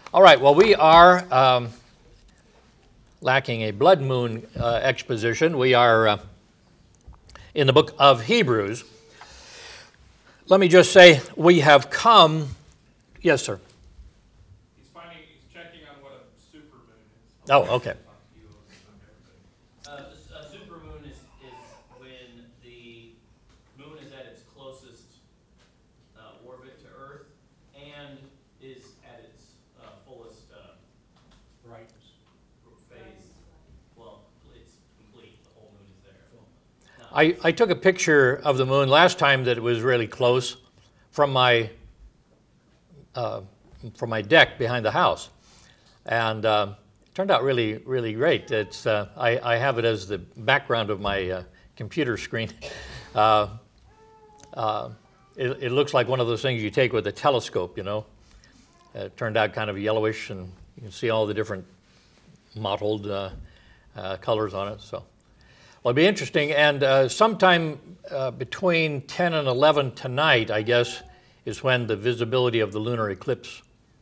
All right, well, we are lacking a blood moon exposition. We are in the book of Hebrews. Let me just say, we have come. Yes, sir. He's checking on what a supermoon is. Oh, okay. A supermoon is when the moon is at its closest orbit to Earth and is at its fullest Brightness. phase. Well, it's complete. The whole moon is there. I took a picture of the moon last time that it was really close from my deck behind the house, and it turned out really, really great. It's I have it as the background of my computer screen. It looks like one of those things you take with a telescope, you know. It turned out kind of yellowish, and you can see all the different mottled colors on it. So, well, it'll be interesting. And sometime between 10 and 11 tonight, I guess, is when the visibility of the lunar eclipse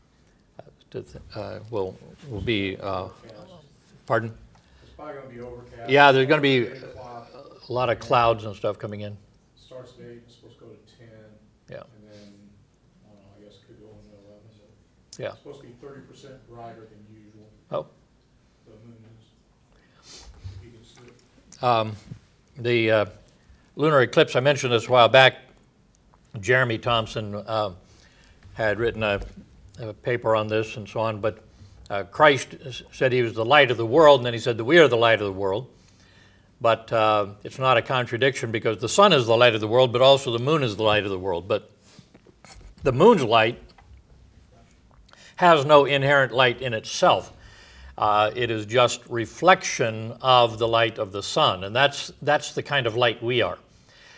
will be. Pardon? It's probably going to be overcast. Yeah, there's going to be a lot of clouds and stuff coming in. Starts at 8, it's supposed to go to 10. Yeah. And then, I don't know, I guess it could go into 11. So Yeah. it's supposed to be 30% brighter than usual. Oh. The moon is. If you can see it. The lunar eclipse, I mentioned this a while back. Jeremy Thompson had written a paper on this and so on, but Christ said he was the light of the world, and then he said that we are the light of the world. But it's not a contradiction, because the sun is the light of the world, but also the moon is the light of the world. But the moon's light has no inherent light in itself. It is just reflection of the light of the sun, and that's the kind of light we are.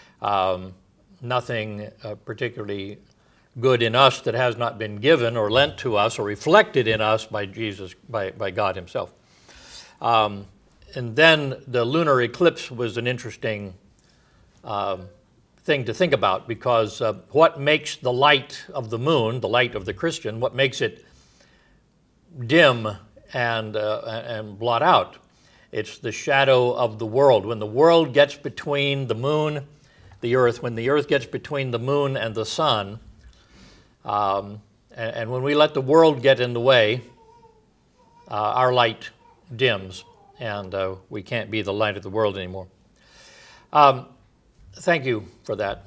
Nothing particularly good in us that has not been given or lent to us or reflected in us by Jesus, by God himself. And then the lunar eclipse was an interesting thing to think about, because what makes the light of the moon, the light of the Christian, what makes it dim and blot out? It's the shadow of the world. When the world gets between the moon, the earth, when the earth gets between the moon and the sun, and when we let the world get in the way, our light dims, and we can't be the light of the world anymore. Thank you for that.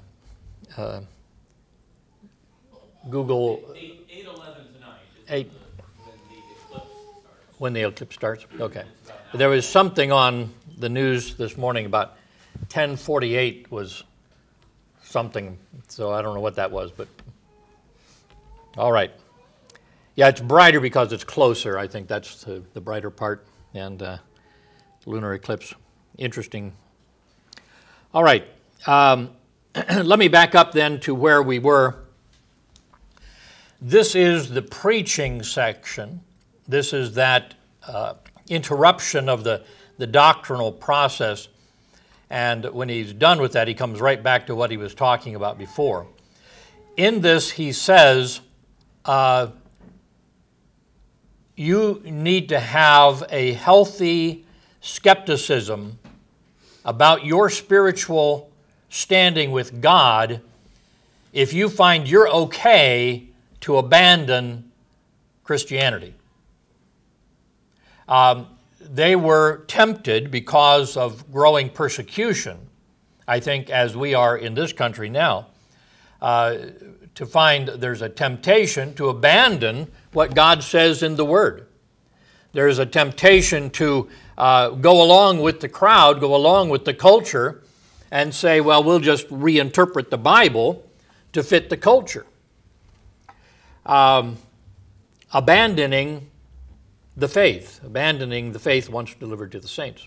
Google 8:11 tonight. 8 When the eclipse starts. when the eclipse starts. Okay. There was something on the news this morning about 10:48 was something, so I don't know what that was, but all right. Yeah, it's brighter because it's closer. I think that's the brighter part, and lunar eclipse. Interesting. All right. Let me back up then to where we were. This is the preaching section. This is that interruption of the doctrinal process. And when he's done with that, he comes right back to what he was talking about before. In this, he says, you need to have a healthy skepticism about your spiritual standing with God if you find you're okay to abandon Christianity. They were tempted because of growing persecution, I think, as we are in this country now, to find there's a temptation to abandon what God says in the Word. There's a temptation to go along with the crowd, go along with the culture, and say, well, we'll just reinterpret the Bible to fit the culture. Abandoning the faith once delivered to the saints.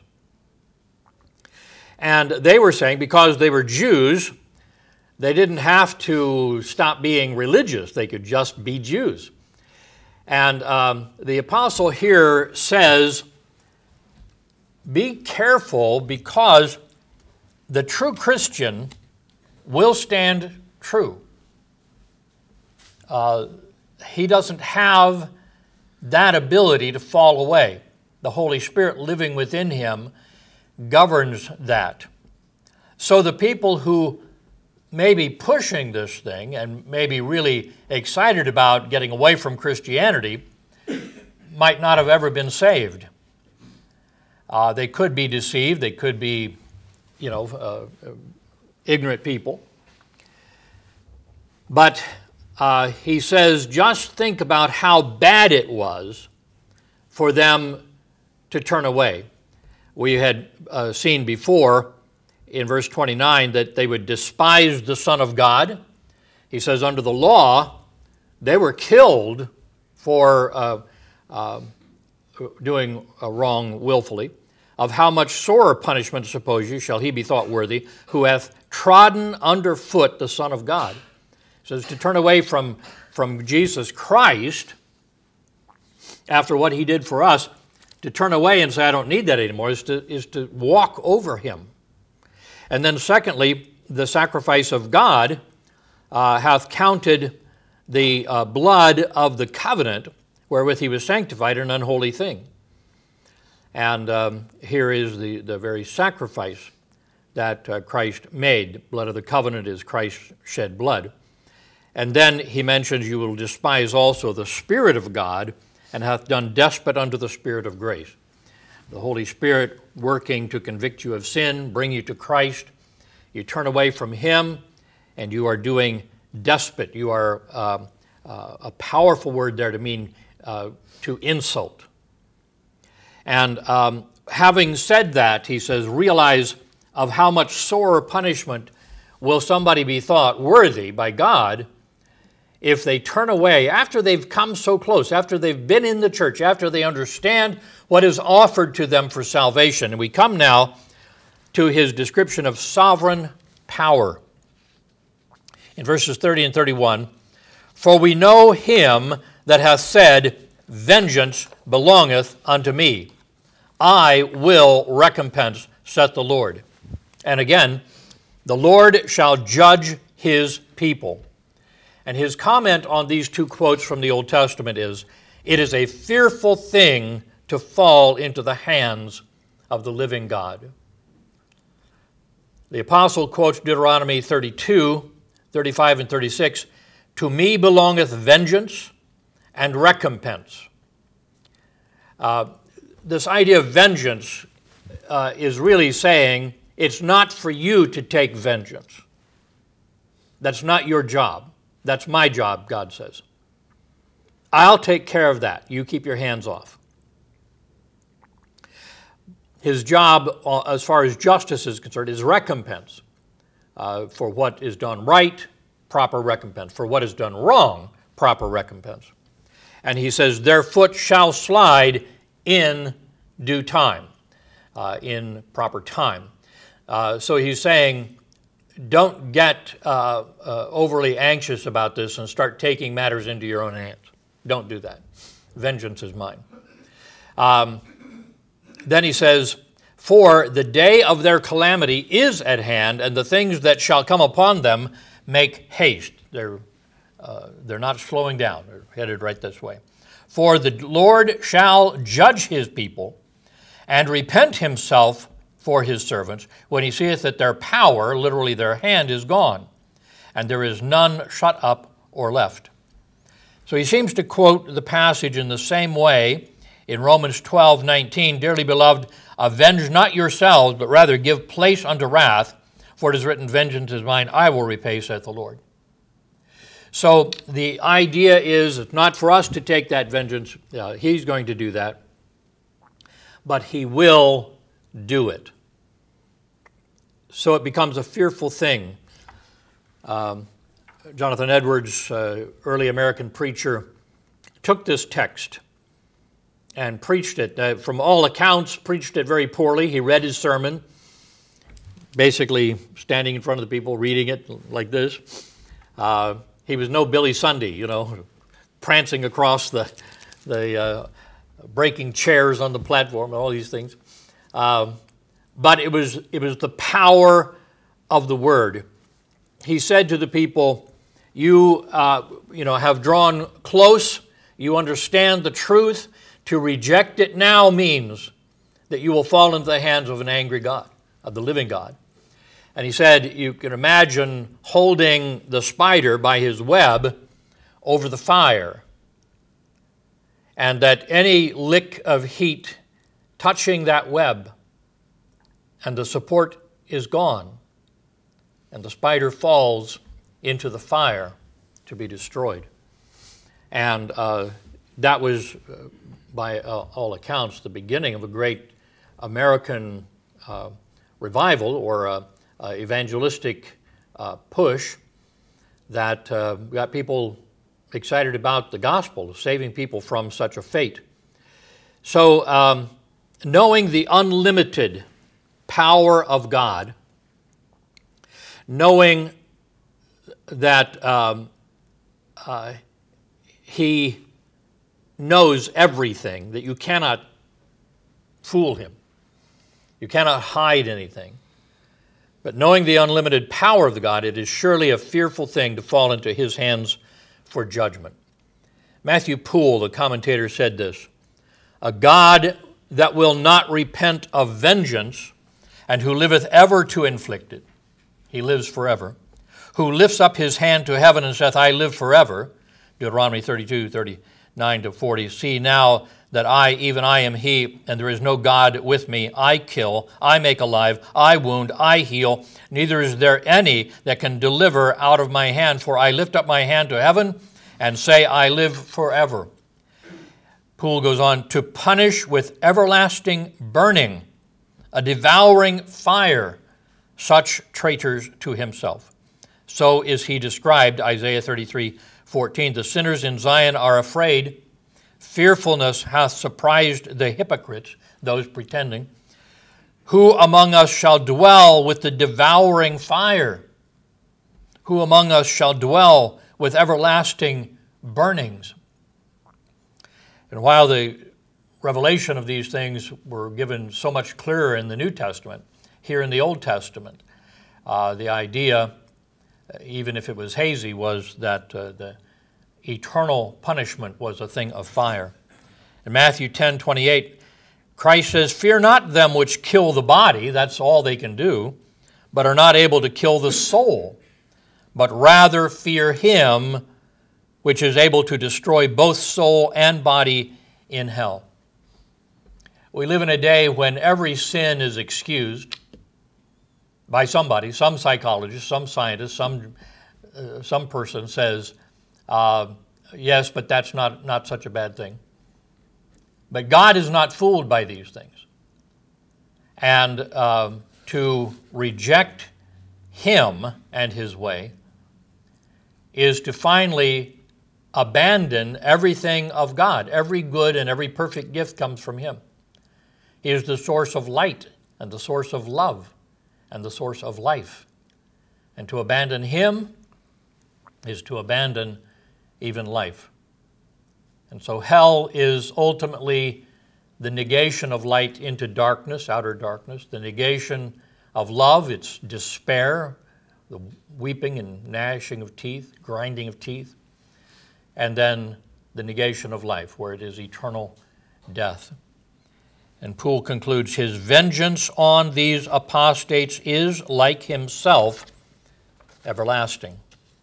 And they were saying, because they were Jews, they didn't have to stop being religious. They could just be Jews. And the apostle here says, be careful, because the true Christian will stand true. He doesn't have that ability to fall away. The Holy Spirit living within him governs that. So the people who may be pushing this thing and may be really excited about getting away from Christianity might not have ever been saved. They could be deceived. They could be, ignorant people. But he says, just think about how bad it was for them to turn away. We had seen before in verse 29 that they would despise the Son of God. He says under the law, they were killed for doing wrong willfully. Of how much sorer punishment, suppose you, shall he be thought worthy, who hath trodden under foot the Son of God. He says to turn away from Jesus Christ, after what he did for us, to turn away and say, I don't need that anymore, is to walk over him. And then secondly, the sacrifice of God hath counted the blood of the covenant wherewith he was sanctified an unholy thing. And here is the very sacrifice that Christ made. The blood of the covenant is Christ's shed blood. And then he mentions, you will despise also the Spirit of God, and hath done despot unto the Spirit of grace. The Holy Spirit working to convict you of sin, bring you to Christ. You turn away from him, and you are doing despot. You are a powerful word there to mean to insult. And having said that, he says, realize of how much sorer punishment will somebody be thought worthy by God if they turn away after they've come so close, after they've been in the church, after they understand what is offered to them for salvation. And we come now to his description of sovereign power. In verses 30 and 31, for we know him that hath said, vengeance belongeth unto me. I will recompense, saith the Lord. And again, the Lord shall judge his people. And his comment on these two quotes from the Old Testament is, it is a fearful thing to fall into the hands of the living God. The apostle quotes Deuteronomy 32, 35 and 36, to me belongeth vengeance and recompense. This idea of vengeance is really saying it's not for you to take vengeance. That's not your job. That's my job, God says. I'll take care of that. You keep your hands off. His job, as far as justice is concerned, is recompense. For what is done right, proper recompense. For what is done wrong, proper recompense. And he says, their foot shall slide in due time, in proper time. So he's saying, don't get overly anxious about this and start taking matters into your own hands. Don't do that. Vengeance is mine. Then he says, for the day of their calamity is at hand, and the things that shall come upon them make haste. They're not slowing down. They're headed right this way. For the Lord shall judge his people and repent himself for his servants, when he seeth that their power, literally their hand, is gone, and there is none shut up or left. So he seems to quote the passage in the same way in Romans 12:19, dearly beloved, avenge not yourselves, but rather give place unto wrath, for it is written, vengeance is mine, I will repay, saith the Lord. So the idea is it's not for us to take that vengeance. He's going to do that, but he will do it. So it becomes a fearful thing. Jonathan Edwards, early American preacher, took this text and preached it. From all accounts, preached it very poorly. He read his sermon, basically standing in front of the people, reading it like this. He was no Billy Sunday, prancing across the breaking chairs on the platform and all these things. But it was the power of the word. He said to the people, you have drawn close you understand the truth. To reject it now means that you will fall into the hands of an angry God, of the living God. And he said, you can imagine holding the spider by his web over the fire, and that any lick of heat touching that web, and the support is gone, and the spider falls into the fire to be destroyed. And that was, by all accounts, the beginning of a great American revival or evangelistic push that got people excited about the gospel, saving people from such a fate. So, knowing the unlimited power of God, knowing that He knows everything, that you cannot fool Him, you cannot hide anything. But knowing the unlimited power of the God, it is surely a fearful thing to fall into His hands for judgment. Matthew Poole, the commentator, said this: "A God that will not repent of vengeance, and who liveth ever to inflict it," He lives forever, "who lifts up His hand to heaven and saith, I live forever," Deuteronomy 32:39-40, "See now that I, even I am He, and there is no God with me. I kill, I make alive, I wound, I heal. Neither is there any that can deliver out of my hand. For I lift up my hand to heaven and say, I live forever." Poole goes on, "To punish with everlasting burning, a devouring fire, such traitors to Himself. So is He described, Isaiah 33:14, "The sinners in Zion are afraid. Fearfulness hath surprised the hypocrites," those pretending. "Who among us shall dwell with the devouring fire? Who among us shall dwell with everlasting burnings?" And while the revelation of these things were given so much clearer in the New Testament, here in the Old Testament, the idea, even if it was hazy, was that the eternal punishment was a thing of fire. In Matthew 10:28, Christ says, "Fear not them which kill the body," that's all they can do, "but are not able to kill the soul, but rather fear Him which is able to destroy both soul and body in hell." We live in a day when every sin is excused by somebody, some psychologist, some scientist, some person says, yes, but that's not such a bad thing. But God is not fooled by these things. And to reject Him and His way is to finally abandon everything of God. Every good and every perfect gift comes from Him. He is the source of light and the source of love and the source of life. And to abandon Him is to abandon even life. And so hell is ultimately the negation of light into darkness, outer darkness, the negation of love, it's despair, the weeping and gnashing of teeth, grinding of teeth, and then the negation of life, where it is eternal death. And Poole concludes, "His vengeance on these apostates is, like Himself, everlasting."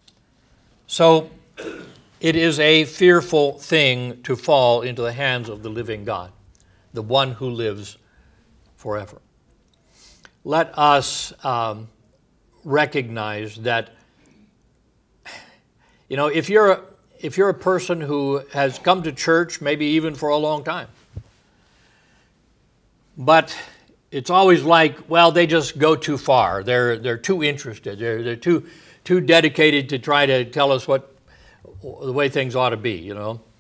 So it is a fearful thing to fall into the hands of the living God, the one who lives forever. Let us recognize that, if you're a person who has come to church, maybe even for a long time, but it's always like, well, they just go too far. They're too interested. They're too dedicated to try to tell us the way things ought to be.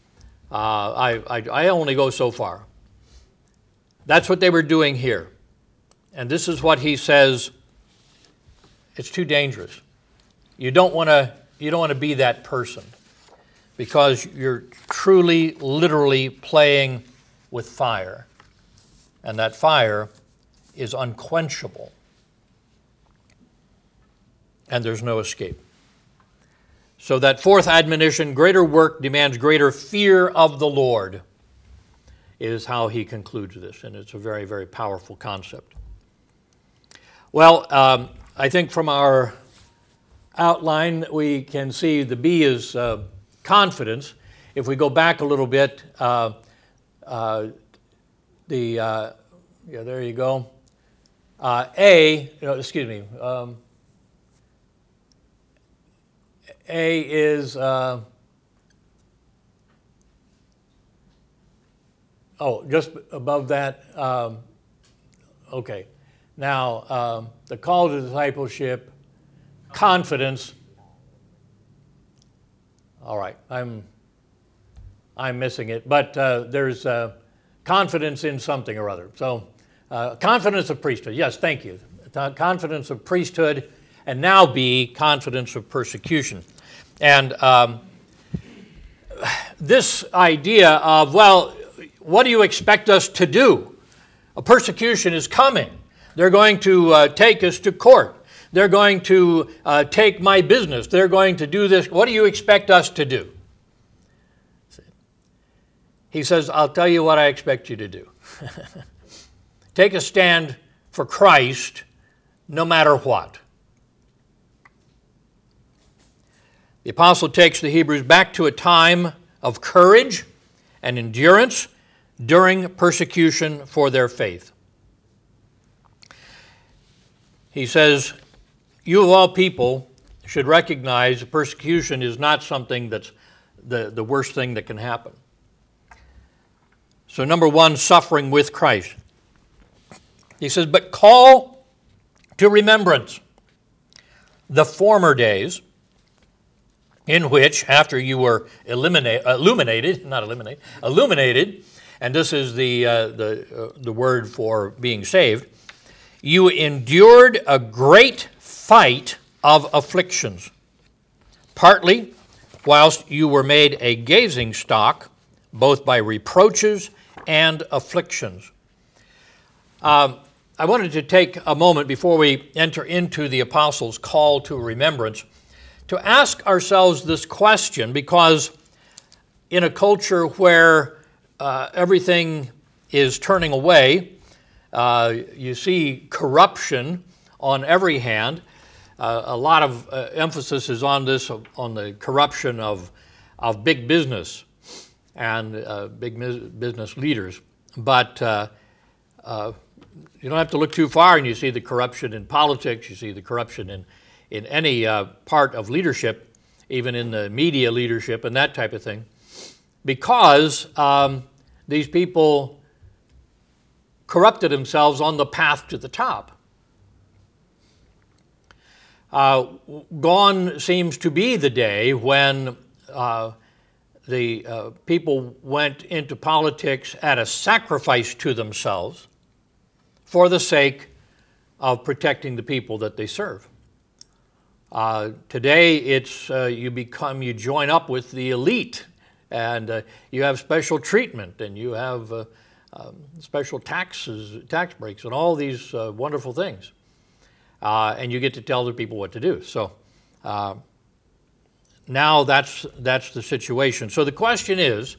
I only go so far. That's what they were doing here, and this is what he says. It's too dangerous. You don't want to be that person, because you're truly, literally playing with fire. And that fire is unquenchable. And there's no escape. So that fourth admonition, greater work demands greater fear of the Lord, is how he concludes this, and it's a very, very powerful concept. Well, I think from our outline we can see the B is confidence. If we go back a little bit, there you go. A is, just above that. Okay. Now, the call to discipleship, confidence. All right, I'm missing it, but there's confidence in something or other. So, confidence of priesthood. Yes, thank you. Confidence of priesthood, and now B, confidence of persecution. And this idea of, well, what do you expect us to do? A persecution is coming. They're going to take us to court. They're going to take my business. They're going to do this. What do you expect us to do? He says, I'll tell you what I expect you to do. Take a stand for Christ no matter what. The apostle takes the Hebrews back to a time of courage and endurance during persecution for their faith. He says, you of all people should recognize persecution is not something that's the worst thing that can happen. So number one, suffering with Christ. He says, but call to remembrance the former days in which, after you were illuminated, and this is the word for being saved, you endured a great fight of afflictions, partly whilst you were made a gazing stock, both by reproaches and afflictions. I wanted to take a moment before we enter into the apostles' call to remembrance to ask ourselves this question, because in a culture where everything is turning away, you see corruption on every hand. A lot of emphasis is on this, on the corruption of big business and big business leaders. But you don't have to look too far, and you see the corruption in politics, you see the corruption in any part of leadership, even in the media leadership and that type of thing, because these people corrupted themselves on the path to the top. Gone seems to be the day when the people went into politics at a sacrifice to themselves for the sake of protecting the people that they serve. Today, it's you join up with the elite, and you have special treatment, and you have special tax breaks, and all these wonderful things, and you get to tell the people what to do. So now that's the situation. So the question is,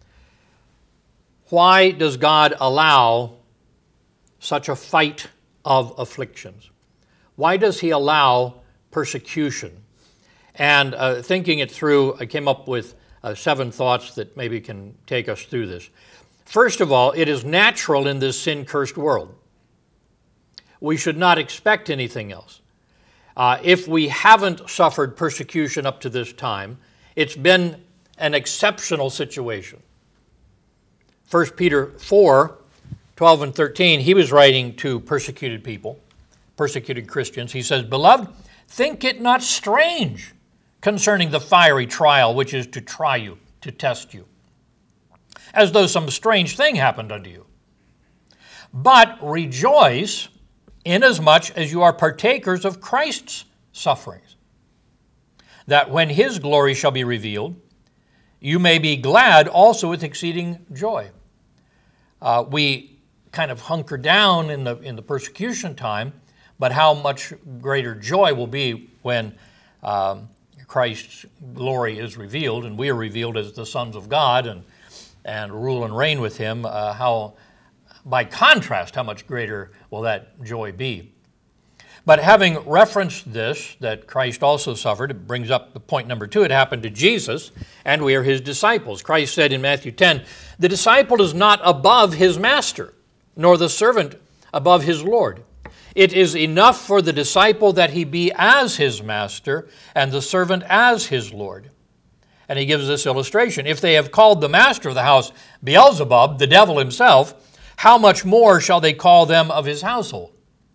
why does God allow such a fight of afflictions? Why does He allow persecution? And thinking it through, I came up with 7 thoughts that maybe can take us through this. First of all, it is natural in this sin-cursed world. We should not expect anything else. If we haven't suffered persecution up to this time, it's been an exceptional situation. 1 Peter 4, 12 and 13, he was writing to persecuted people, persecuted Christians. He says, "Beloved, think it not strange concerning the fiery trial which is to try you, to test you, as though some strange thing happened unto you. But rejoice inasmuch as you are partakers of Christ's sufferings, that when His glory shall be revealed, you may be glad also with exceeding joy." We kind of hunker down in the persecution time, but how much greater joy will be when Christ's glory is revealed, and we are revealed as the sons of God and rule and reign with him, how, by contrast, how much greater will that joy be? But having referenced this, that Christ also suffered, it brings up the point number 2. It happened to Jesus, and we are his disciples. Christ said in Matthew 10, "The disciple is not above his master, nor the servant above his Lord. It is enough for the disciple that he be as his master, and the servant as his Lord." And he gives this illustration. If they have called the master of the house Beelzebub, the devil himself, how much more shall they call them of his household?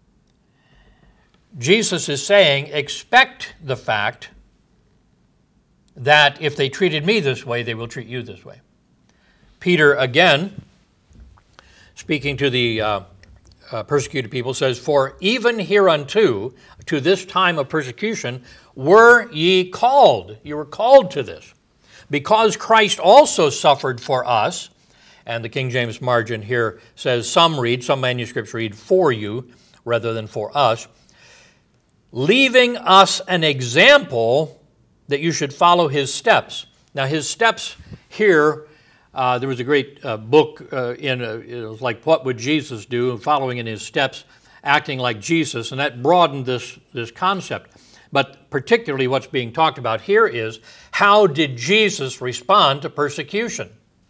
Jesus is saying, expect the fact that if they treated me this way, they will treat you this way. Peter, again, speaking to the persecuted people, says, "For even hereunto, to this time of persecution, were ye called." You were called to this. "Because Christ also suffered for us," and the King James margin here says, some manuscripts read, "for you," rather than "for us," "leaving us an example that you should follow his steps." Now, his steps here, there was a great book it was like, "What Would Jesus Do?" and following in his steps, acting like Jesus, and that broadened this concept. But particularly what's being talked about here is, how did Jesus respond to persecution?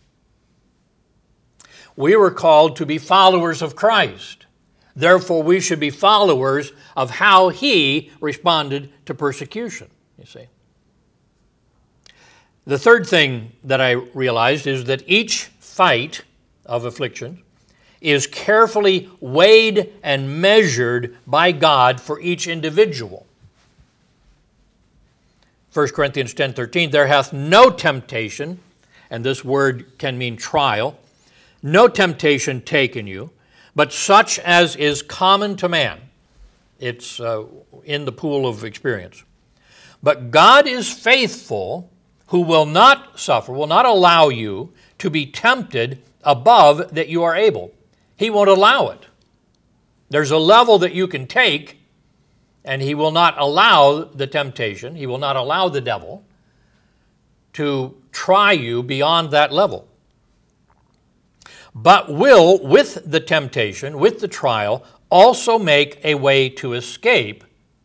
We were called to be followers of Christ. Therefore, we should be followers of how he responded to persecution, you see. The third thing that I realized is that each fight of affliction is carefully weighed and measured by God for each individual. 1 Corinthians 10:13, "There hath no temptation," and this word can mean trial, "no temptation taken you, but such as is common to man." It's in the pool of experience. "But God is faithful, who will not allow you to be tempted above that you are able." He won't allow it. There's a level that you can take, and he will not allow the temptation, he will not allow the devil to try you beyond that level. "But will, with the temptation, with the trial, also make a way to escape,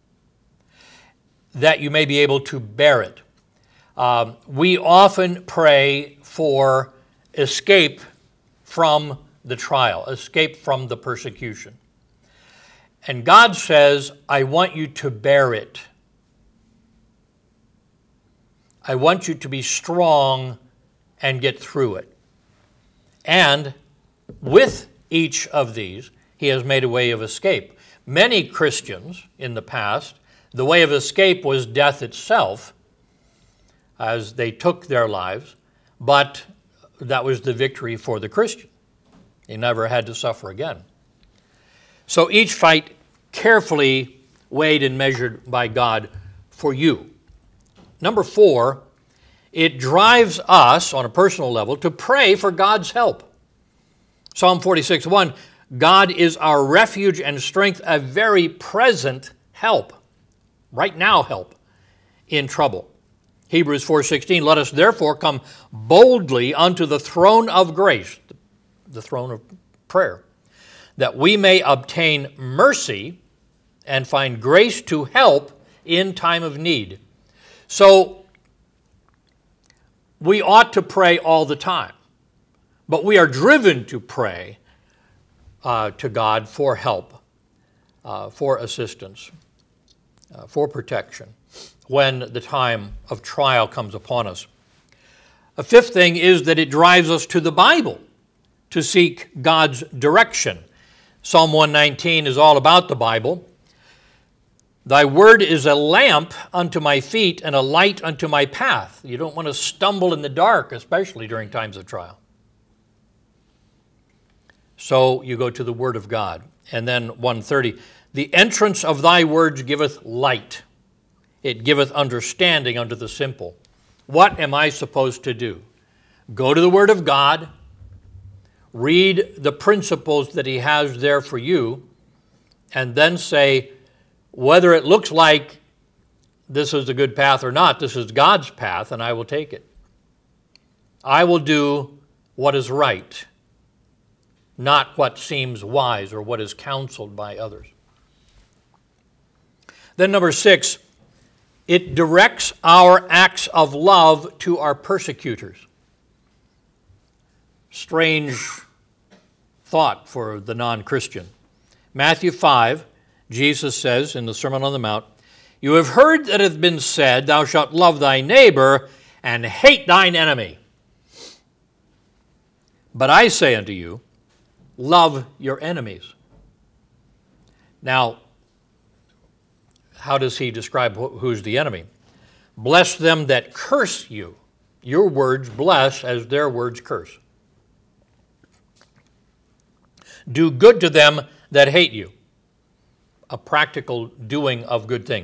that you may be able to bear it." We often pray for escape from the trial, escape from the persecution. And God says, "I want you to bear it. I want you to be strong and get through it." And with each of these, he has made a way of escape. Many Christians in the past, the way of escape was death itself, as they took their lives, but that was the victory for the Christian. He never had to suffer again. So each fight carefully weighed and measured by God for you. Number 4, it drives us on a personal level to pray for God's help. Psalm 46:1, "God is our refuge and strength, a very present help," right now help, "in trouble." Hebrews 4:16, "Let us therefore come boldly unto the throne of grace," the throne of prayer, "that we may obtain mercy and find grace to help in time of need." So we ought to pray all the time, but we are driven to pray to God for help, for assistance, for protection when the time of trial comes upon us. A fifth thing is that it drives us to the Bible to seek God's direction. Psalm 119 is all about the Bible. "Thy word is a lamp unto my feet and a light unto my path." You don't want to stumble in the dark, especially during times of trial. So you go to the Word of God. And then 130, "The entrance of thy words giveth light. It giveth understanding unto the simple." What am I supposed to do? Go to the Word of God, read the principles that he has there for you, and then say, whether it looks like this is a good path or not. This is God's path, and I will take it. I will do what is right, not what seems wise or what is counseled by others. Then number 6, it directs our acts of love to our persecutors. Strange thought for the non-Christian. Matthew 5, Jesus says in the Sermon on the Mount, "You have heard that it hath been said, Thou shalt love thy neighbor and hate thine enemy. But I say unto you, love your enemies." Now, how does he describe who's the enemy? Bless them that curse you. Your words bless as their words curse. Do good to them that hate you. A practical doing of good things.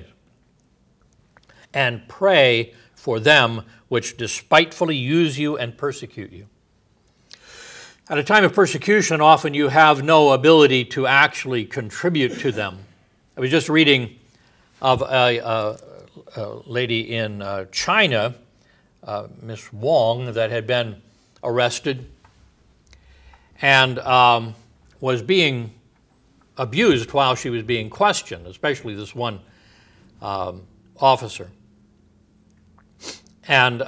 And pray for them which despitefully use you and persecute you. At a time of persecution, often you have no ability to actually contribute to them. I was just reading of a lady in China, Miss Wong, that had been arrested and was being abused while she was being questioned, especially this one officer. And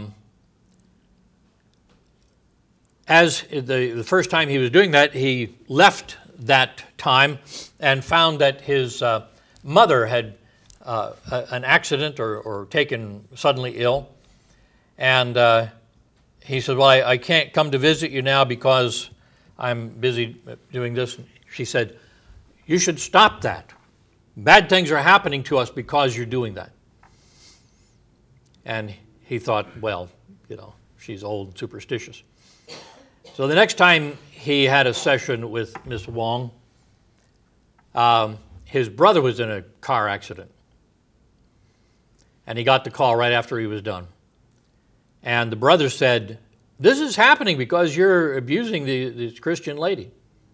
as the first time he was doing that, he left that time and found that his mother had an accident or taken suddenly ill. And he said, "Well, I can't come to visit you now because I'm busy doing this." She said, "You should stop that. Bad things are happening to us because you're doing that." And he thought, well, she's old and superstitious. So the next time he had a session with Miss Wong, his brother was in a car accident. And he got the call right after he was done. And the brother said, "This is happening because you're abusing this Christian lady."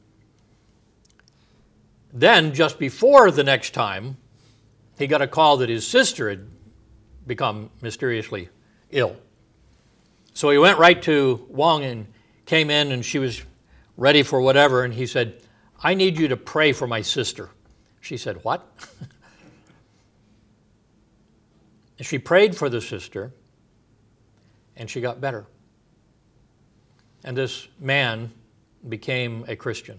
Then, just before the next time, he got a call that his sister had become mysteriously ill. So he went right to Wong and came in, and she was ready for whatever, and he said, "I need you to pray for my sister." She said, "What?" She prayed for the sister, and she got better. And this man became a Christian.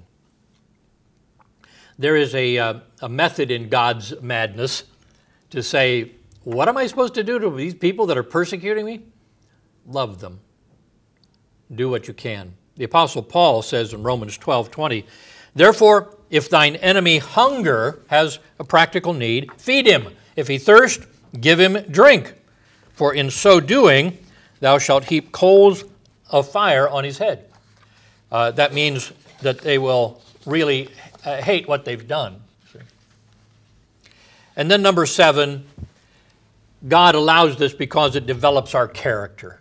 There is a method in God's madness to say, what am I supposed to do to these people that are persecuting me? Love them. Do what you can. The Apostle Paul says in Romans 12:20, "Therefore, if thine enemy hunger, has a practical need, feed him. If he thirst, give him drink. For in so doing, thou shalt heap coals of fire on his head." That means that they will really hate what they've done. And then number 7, God allows this because it develops our character.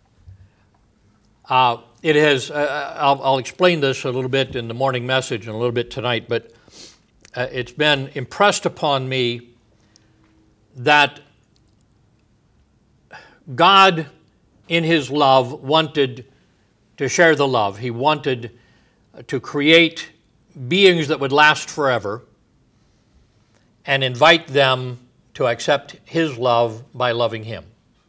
It has. I'll explain this a little bit in the morning message and a little bit tonight, but it's been impressed upon me that God, in His love, wanted to share the love. He wanted to create beings that would last forever and invite them to accept His love by loving Him.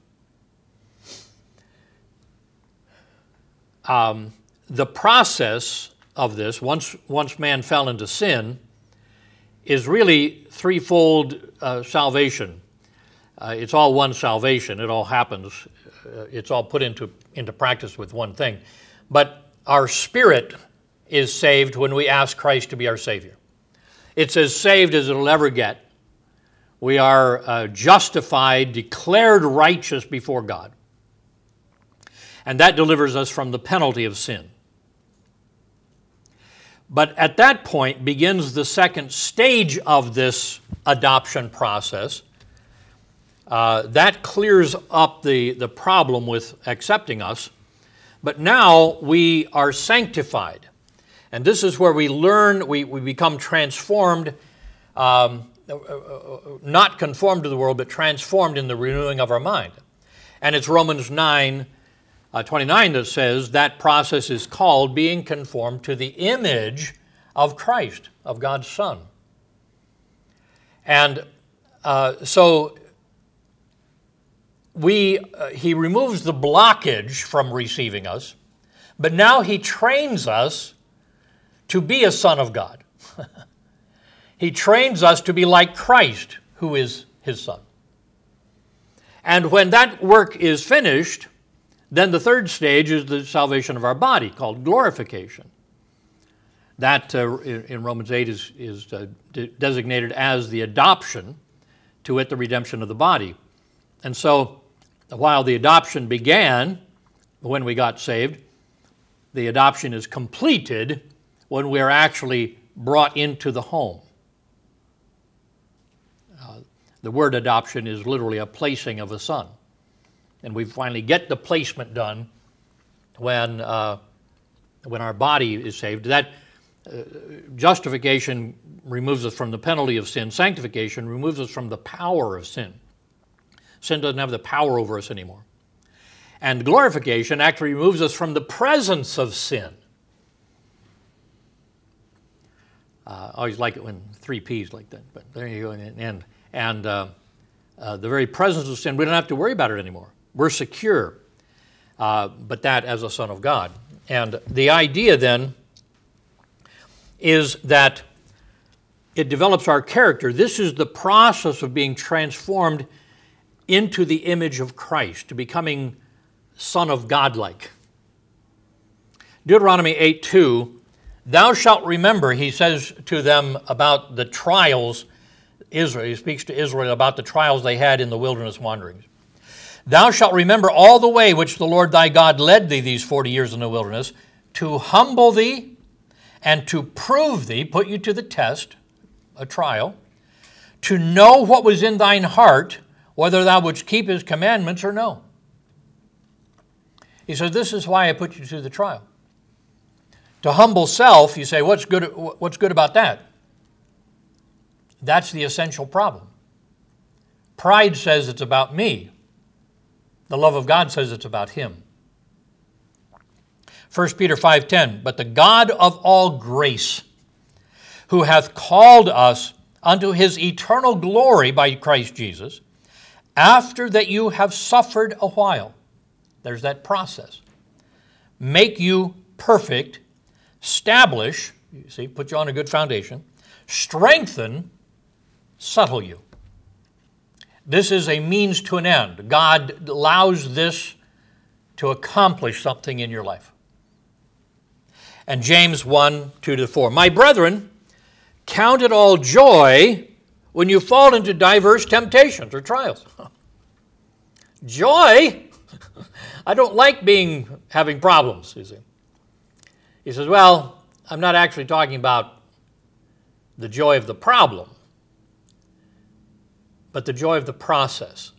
The process of this, once man fell into sin, is really threefold salvation. It's all one salvation. It all happens. It's all put into practice with one thing. But our spirit is saved when we ask Christ to be our Savior. It's as saved as it'll ever get. We are justified, declared righteous before God. And that delivers us from the penalty of sin. But at that point begins the second stage of this adoption process. That clears up the problem with accepting us. But now we are sanctified. And this is where we learn, we become transformed. not conformed to the world, but transformed in the renewing of our mind. And it's Romans 9:29 that says that process is called being conformed to the image of Christ, of God's Son. And so he removes the blockage from receiving us, but now he trains us to be a son of God. He trains us to be like Christ, who is his Son. And when that work is finished, then the third stage is the salvation of our body, called glorification. That in Romans 8 is designated as the adoption, to wit, the redemption of the body. And so while the adoption began when we got saved, the adoption is completed when we are actually brought into the home. The word adoption is literally a placing of a son. And we finally get the placement done when our body is saved. That justification removes us from the penalty of sin. Sanctification removes us from the power of sin. Sin doesn't have the power over us anymore. And glorification actually removes us from the presence of sin. I always like it when 3 Ps like that, but there you go in the end. And the very presence of sin, we don't have to worry about it anymore. We're secure, but that as a son of God. And the idea then is that it develops our character. This is the process of being transformed into the image of Christ, to becoming son of God-like. Deuteronomy 8:2, thou shalt remember, he says to them about the trials, Israel, he speaks to Israel about the trials they had in the wilderness wanderings. Thou shalt remember all the way which the Lord thy God led thee these 40 years in the wilderness, to humble thee and to prove thee, put you to the test, a trial, to know what was in thine heart, whether thou wouldst keep his commandments or no. He says, this is why I put you to the trial. To humble self, you say, what's good about that? That's the essential problem. Pride says it's about me. The love of God says it's about him. 1 Peter 5:10, but the God of all grace, who hath called us unto his eternal glory by Christ Jesus, after that you have suffered a while, there's that process, make you perfect, establish, you see, put you on a good foundation, strengthen, settle you. This is a means to an end. God allows this to accomplish something in your life. And James 1:2-4, my brethren, count it all joy when you fall into diverse temptations or trials. Joy? I don't like having problems, you see. He says, well, I'm not actually talking about the joy of the problem, but the joy of the process.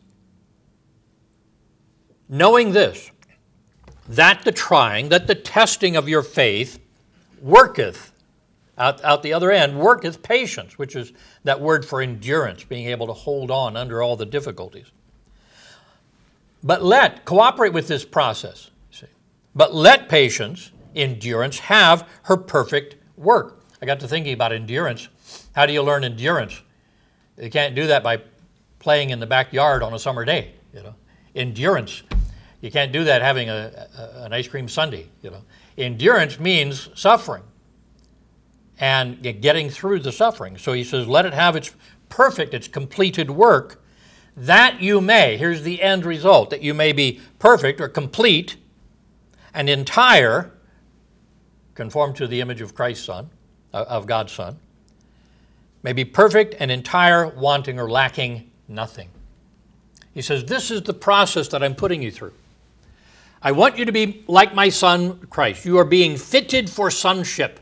Knowing this, that the trying, that the testing of your faith worketh, out the other end, worketh patience, which is that word for endurance, being able to hold on under all the difficulties. But cooperate with this process, see. But let patience, endurance, have her perfect work. I got to thinking about endurance. How do you learn endurance? You can't do that by playing in the backyard on a summer day, you know. Endurance, you can't do that having an ice cream sundae, you know. Endurance means suffering and getting through the suffering. So he says, let it have its perfect, its completed work, that you may, here's the end result, that you may be perfect or complete and entire, conform to the image of Christ's Son, of God's Son, may be perfect and entire, wanting or lacking nothing. He says, this is the process that I'm putting you through. I want you to be like my Son, Christ. You are being fitted for sonship.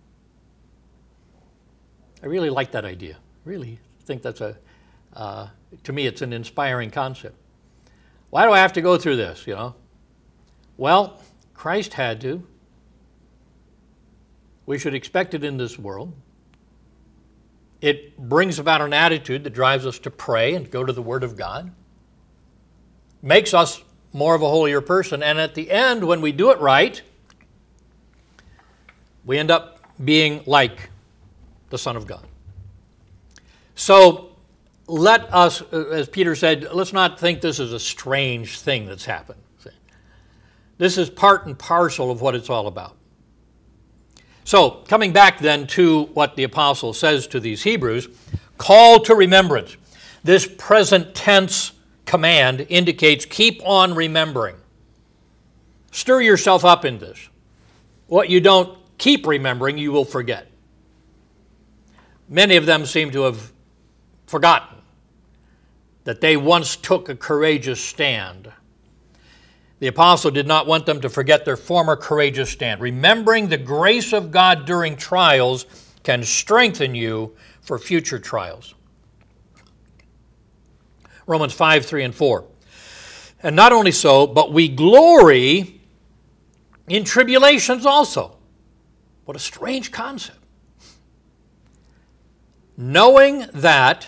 I really like that idea. Really think that's to me, it's an inspiring concept. Why do I have to go through this, you know? Well, Christ had to. We should expect it in this world. It brings about an attitude that drives us to pray and go to the Word of God. Makes us more of a holier person. And at the end, when we do it right, we end up being like the Son of God. So let us, as Peter said, let's not think this is a strange thing that's happened. This is part and parcel of what it's all about. So, coming back then to what the apostle says to these Hebrews, call to remembrance. This present tense command indicates keep on remembering. Stir yourself up in this. What you don't keep remembering, you will forget. Many of them seem to have forgotten that they once took a courageous stand. The apostle did not want them to forget their former courageous stand. Remembering the grace of God during trials can strengthen you for future trials. Romans 5, 3, and 4. And not only so, but we glory in tribulations also. What a strange concept. Knowing that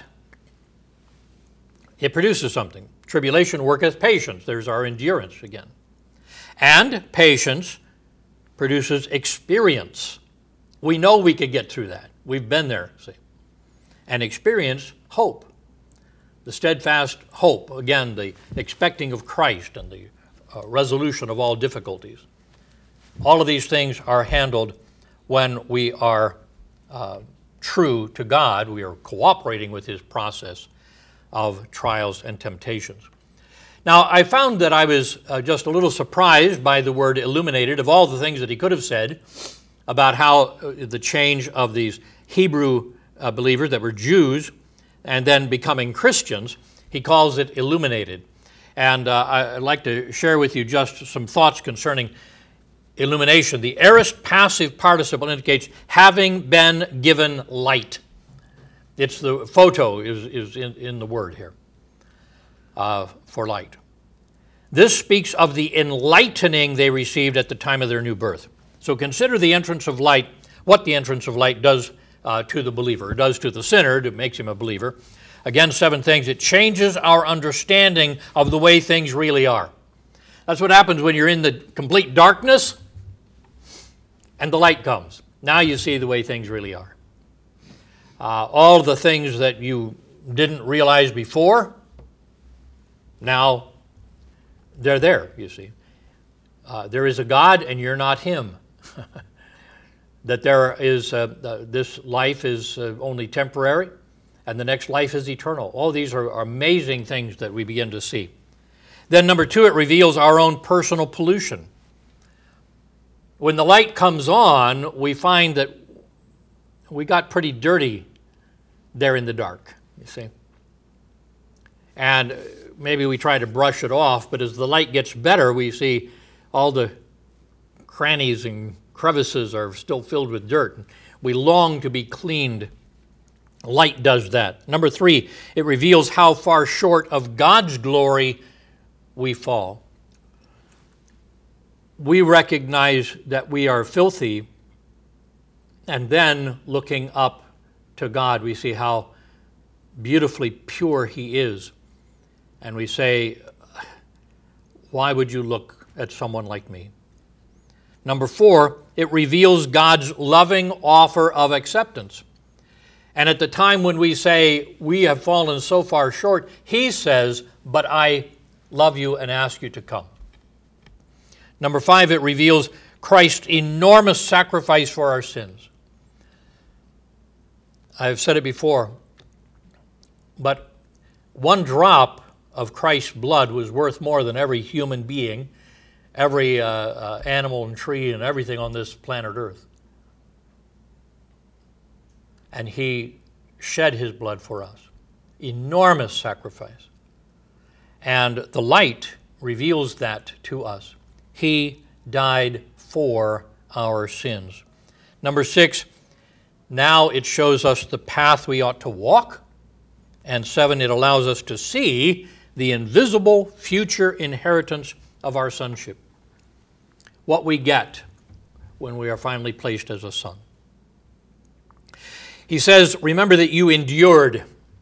it produces something. Tribulation worketh patience. There's our endurance again. And patience produces experience. We know we could get through that. We've been there, see. And experience, hope. The steadfast hope. Again, the expecting of Christ and the resolution of all difficulties. All of these things are handled when we are true to God. We are cooperating with His process of trials and temptations. Now, I found that I was just a little surprised by the word illuminated. Of all the things that he could have said about how the change of these Hebrew believers that were Jews and then becoming Christians, he calls it illuminated. And I'd like to share with you just some thoughts concerning illumination. The aorist passive participle indicates having been given light. It's the photo is in the word here for light. This speaks of the enlightening they received at the time of their new birth. So consider the entrance of light, what the entrance of light does to the believer, does to the sinner, it makes him a believer. Again, 7 things. It changes our understanding of the way things really are. That's what happens when you're in the complete darkness and the light comes. Now you see the way things really are. All the things that you didn't realize before, now they're there, you see. There is a God and you're not Him. That there is, this life is only temporary and the next life is eternal. All these are amazing things that we begin to see. Then number 2, it reveals our own personal pollution. When the light comes on, we find that we got pretty dirty there in the dark, you see. And maybe we try to brush it off, but as the light gets better, we see all the crannies and crevices are still filled with dirt. We long to be cleaned. Light does that. Number 3, it reveals how far short of God's glory we fall. We recognize that we are filthy, and then looking up to God, we see how beautifully pure He is. And we say, why would you look at someone like me? Number 4, it reveals God's loving offer of acceptance. And at the time when we say we have fallen so far short, He says, but I love you and ask you to come. Number 5, it reveals Christ's enormous sacrifice for our sins. I've said it before, but one drop of Christ's blood was worth more than every human being, every animal and tree and everything on this planet Earth. And He shed His blood for us. Enormous sacrifice. And the light reveals that to us. He died for our sins. Number 6, now it shows us the path we ought to walk. And 7, it allows us to see the invisible future inheritance of our sonship. What we get when we are finally placed as a son. He says, remember that you endured.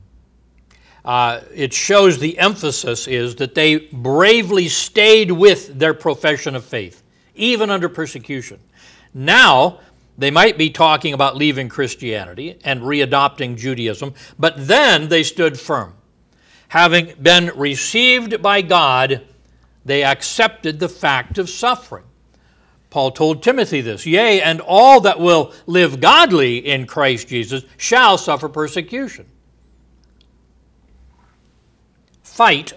It shows the emphasis is that they bravely stayed with their profession of faith, even under persecution. Now, they might be talking about leaving Christianity and readopting Judaism, but then they stood firm. Having been received by God, they accepted the fact of suffering. Paul told Timothy this, yea, and all that will live godly in Christ Jesus shall suffer persecution. Fight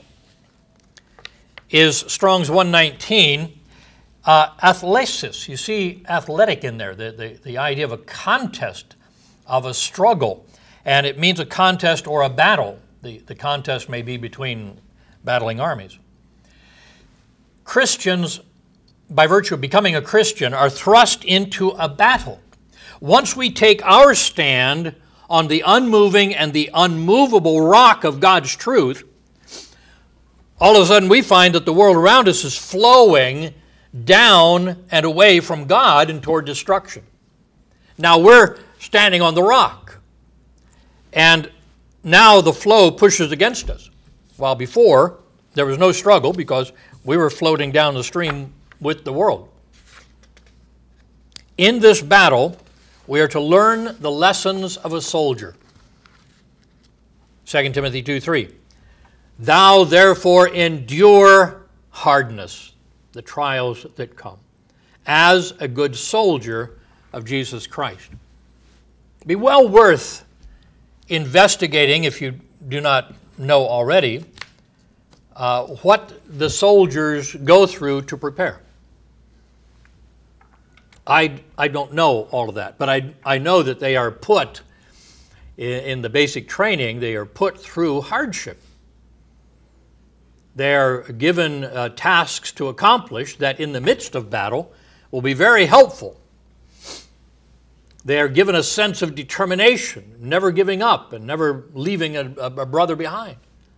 is Strong's 119, athlesis. You see athletic in there, the idea of a contest, of a struggle. And it means a contest or a battle. The contest may be between battling armies. Christians, by virtue of becoming a Christian, are thrust into a battle. Once we take our stand on the unmoving and the unmovable rock of God's truth, all of a sudden we find that the world around us is flowing down and away from God and toward destruction. Now we're standing on the rock, and now the flow pushes against us, while before there was no struggle because we were floating down the stream with the world. In this battle, we are to learn the lessons of a soldier. 2 Timothy 2:3. Thou therefore endure hardness, the trials that come, as a good soldier of Jesus Christ. Be well worth investigating, if you do not know already, what the soldiers go through to prepare. I don't know all of that, but I know that they are put, in the basic training, they are put through hardship. They are given tasks to accomplish that in the midst of battle will be very helpful. They are given a sense of determination, never giving up and never leaving a brother behind.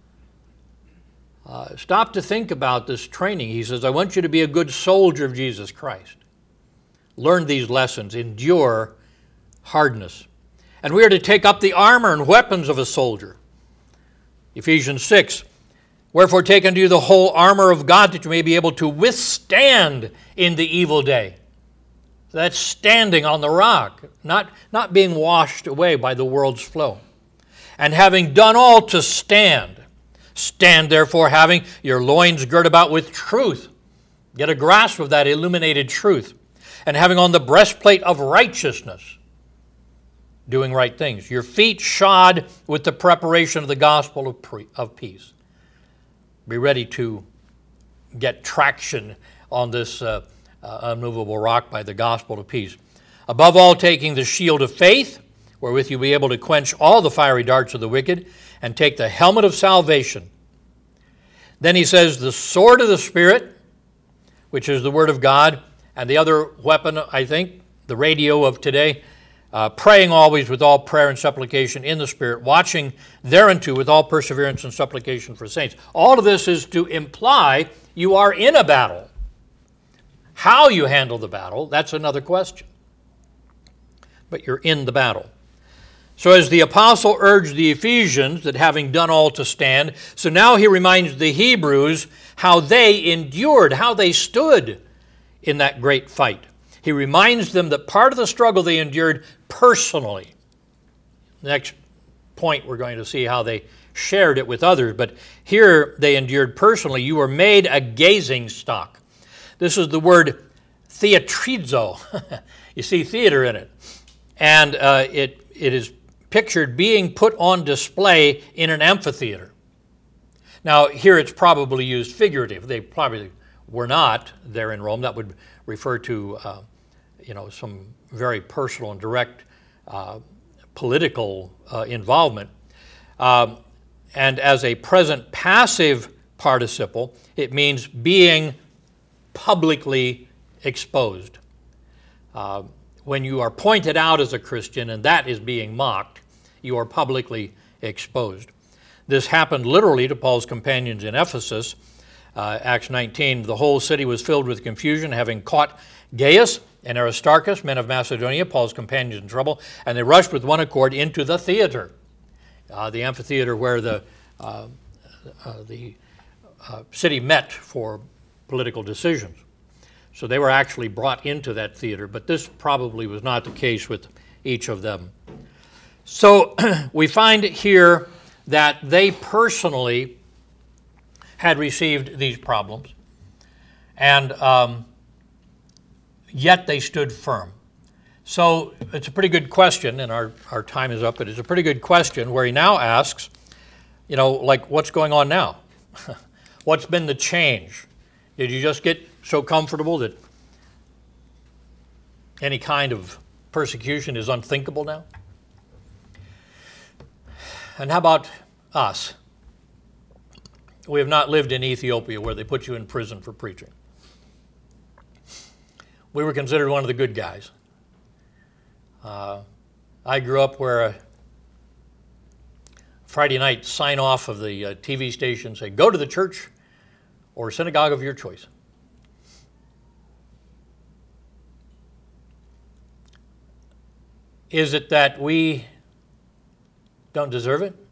Stop to think about this training. He says, I want you to be a good soldier of Jesus Christ. Learn these lessons, endure hardness. And we are to take up the armor and weapons of a soldier. Ephesians 6, wherefore take unto you the whole armor of God, that you may be able to withstand in the evil day. That's standing on the rock, not being washed away by the world's flow. And having done all to stand. Stand therefore, having your loins girt about with truth. Get a grasp of that illuminated truth. And having on the breastplate of righteousness, doing right things. Your feet shod with the preparation of the gospel of peace. Be ready to get traction on this unmovable rock by the gospel of peace. Above all, taking the shield of faith, wherewith you'll be able to quench all the fiery darts of the wicked, and take the helmet of salvation. Then he says, the sword of the Spirit, which is the word of God, and the other weapon, I think, the radio of today, praying always with all prayer and supplication in the Spirit, watching thereunto with all perseverance and supplication for saints. All of this is to imply you are in a battle. How you handle the battle, that's another question. But you're in the battle. So as the apostle urged the Ephesians that having done all to stand, so now he reminds the Hebrews how they endured, how they stood in that great fight. He reminds them that part of the struggle they endured personally. Next point, we're going to see how they shared it with others, but here they endured personally. You were made a gazing stock. This is the word theatrizo. You see theater in it. And it is pictured being put on display in an amphitheater. Now, here it's probably used figurative. They probably were not there in Rome. That would refer to some very personal and direct political involvement. And as a present passive participle, it means being publicly exposed. When you are pointed out as a Christian and that is being mocked, you are publicly exposed. This happened literally to Paul's companions in Ephesus. Acts 19, the whole city was filled with confusion, having caught Gaius and Aristarchus, men of Macedonia, Paul's companions in trouble, and they rushed with one accord into the theater, the amphitheater where the city met for political decisions. So they were actually brought into that theater, but this probably was not the case with each of them. So we find here that they personally had received these problems, and yet they stood firm. So it's a pretty good question, and our time is up, but it's a pretty good question where he now asks, like, what's going on now? What's been the change? Did you just get so comfortable that any kind of persecution is unthinkable now? And how about us? We have not lived in Ethiopia where they put you in prison for preaching. We were considered one of the good guys. I grew up where a Friday night sign-off of the TV station said, go to the church or synagogue of your choice. Is it that we don't deserve it?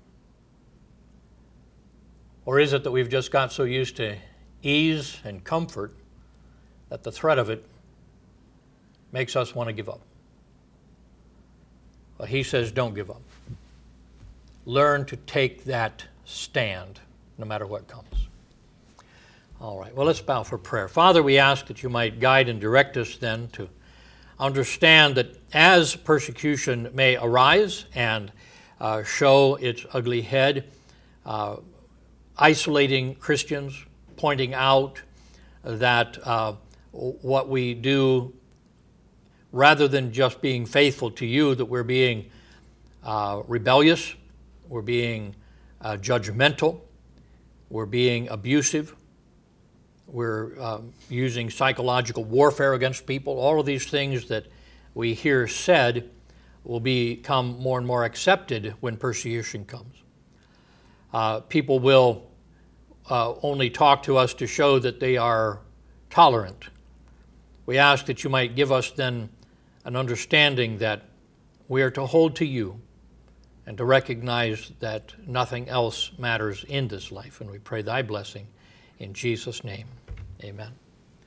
Or is it that we've just got so used to ease and comfort that the threat of it makes us want to give up? Well, he says, don't give up. Learn to take that stand no matter what comes. All right, well, let's bow for prayer. Father, we ask that you might guide and direct us then to understand that as persecution may arise and show its ugly head, isolating Christians, pointing out that what we do, rather than just being faithful to you, that we're being rebellious, we're being judgmental, we're being abusive, we're using psychological warfare against people. All of these things that we hear said will become more and more accepted when persecution comes. People will only talk to us to show that they are tolerant. We ask that you might give us then an understanding that we are to hold to you and to recognize that nothing else matters in this life. And we pray thy blessing in Jesus' name. Amen.